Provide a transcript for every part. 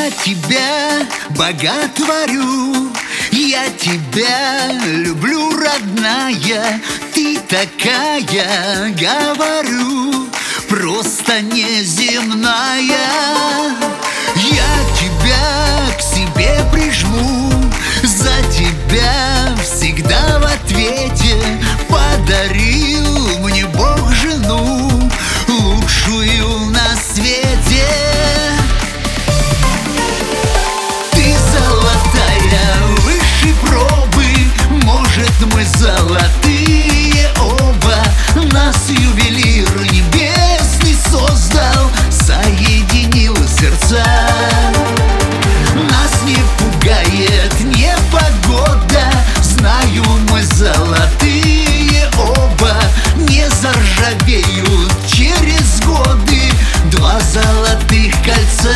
Я тебя боготворю, я тебя люблю, родная. Ты такая, говорю, просто неземная. Я тебя к себе прижму, за тебя всегда в ответе. Подарил мне Бог жену, лучшую на свете. Ты золотая, выше пробы, может, мы золотые оба. Нас ювелир небесный создал, соединил сердца. Нас не пугает непогода, знаю, мы золотые оба. Не заржавеют через годы два золотых кольца.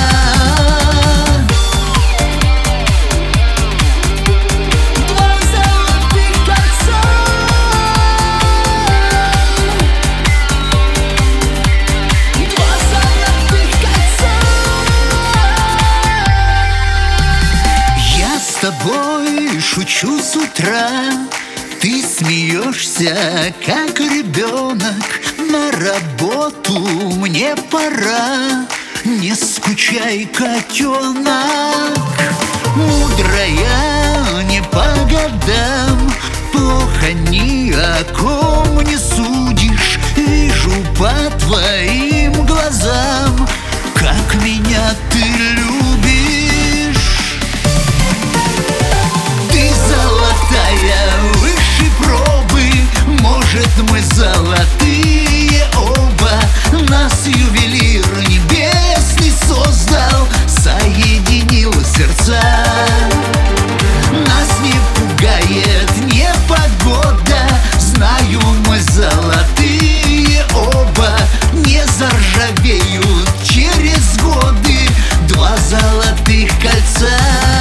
С тобой шучу с утра, ты смеешься, как ребенок. На работу мне пора, не скучай, котенок. Мудрая не по годам, плохо ни о ком не судишь. Вижу по твоим глазам, как меня ты любишь. Выше пробы, может, мы золотые оба. Нас ювелир небесный создал, соединил сердца. Нас не пугает непогода, знаю, мы золотые оба. Не заржавеют через годы два золотых кольца.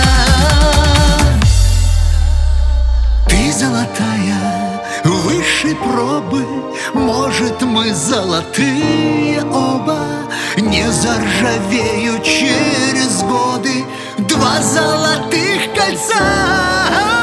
Ты золотая, выше пробы, может, мы золотые оба. Не заржавеют через годы два золотых кольца.